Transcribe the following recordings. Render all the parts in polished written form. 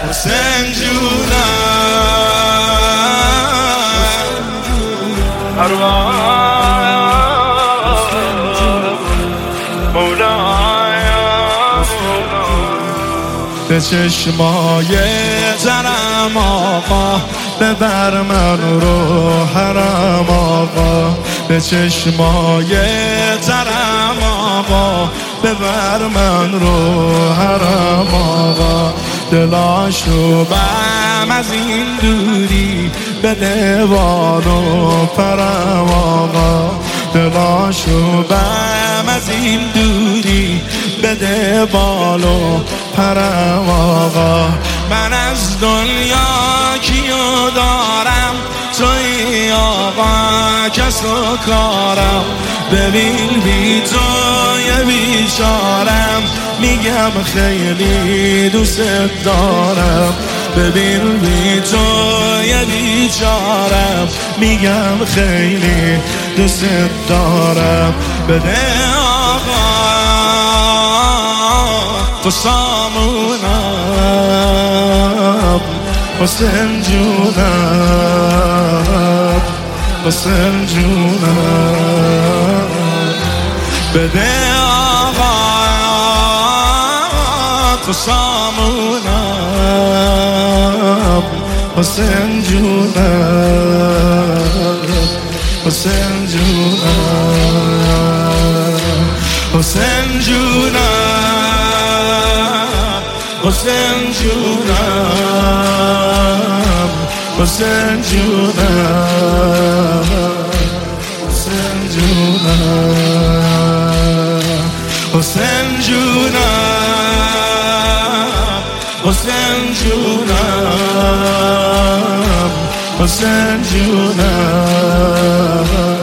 حسین جونم ارواح مولای به چشمای ترم آقا ببر من رو حرم آقا به چشمای ترم آقا ببر من رو حرم آقا دلاشو بم از این دوری به دیوار و پرم آقا دلاشو بم از این دوری به دیوار و پرم آقا من از دنیا کیو دارم توی آقا کس و کارم ببین بی تو یه بیچارم میگم خیلی دوست دارم ببین بی تو یه بیچارم میگم خیلی دوست دارم بده آقا تو سامونم حسین جونم حسین جونم بده آقا تو سامونم حسین جونم حسین جونم حسین جونم حسین جونم حسین جونم حسین جونم حسین جونم حسین جونم حسین جونم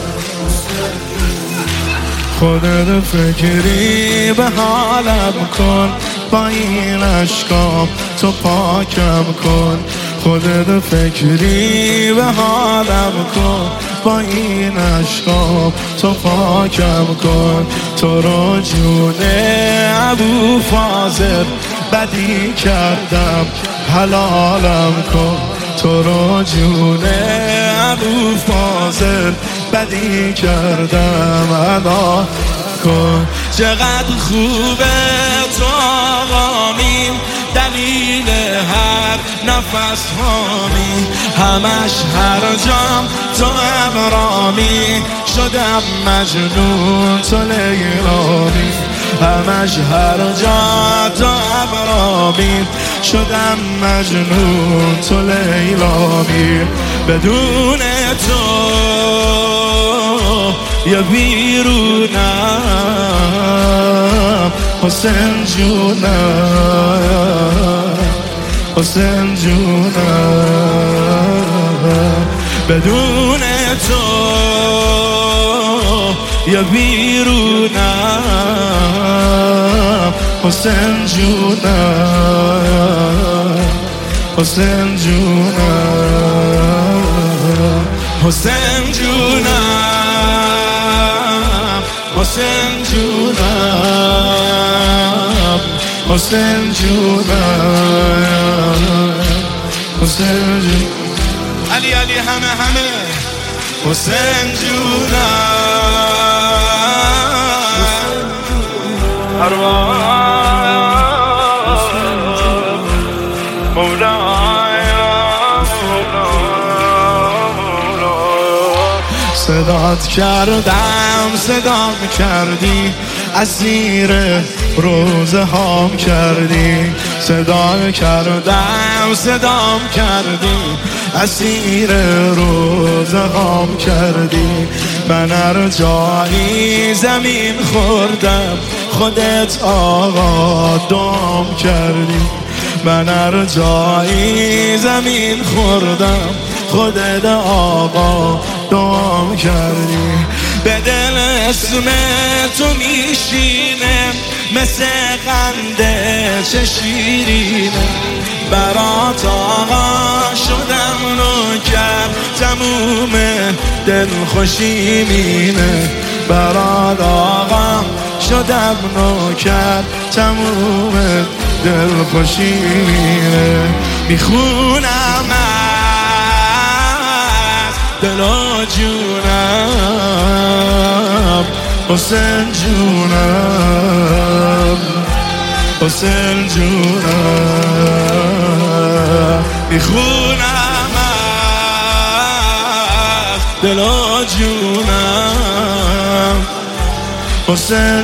خودت فکری به حالم کن با این عشقام تو پاکم کن خودت فکری به حالم کن با این عشقام تو پاکم کن تو رو جون ابو فاضل بدی کردم حلالم کن تو رو جون ابو فاضل بدی کردم ادا کن چقدر خوبه تو آقامین دلیل هر نفس هامی همش هر جام تو ابرامی شدم مجنون تو لیلامی همش هر جا تو ابرامی شدم مجنون تو لیلامی بدون تو یا بیرونم حسین جونم حسین جونم بدون تو یا بیرونم حسین جونم حسین جونم حسین جونم حسین جونم حسین جونم حسین جونم علی علی همه حسین جونم ارواح مولای صدات کردم صدام کردی اسیر روزه هام کردی صدا کردم صدام کردی اسیر روزه هام کردی من هر جایی زمین خوردم خودت آقا دام کردی من هر جایی زمین خوردم خودت آقا دام کردی به دل اسم تو میشینه مثل قنده چه شیرینه برات آقا شدم نوکر تموم دل خوشی مینه برات آقا شدم نوکر تموم دل خوشی میخونم از دل و جونم حسین جونم حسین جونم میخونم از دل و جونم حسین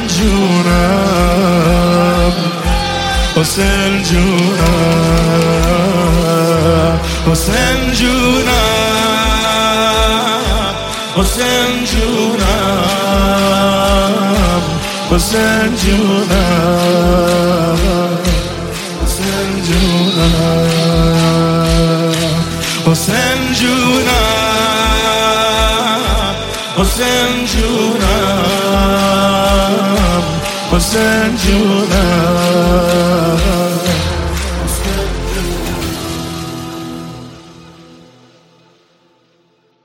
جونم حسین جونم حسین جونم حسین جونم حسین جونم حسین جونم حسین جونم حسین جونم حسین جونم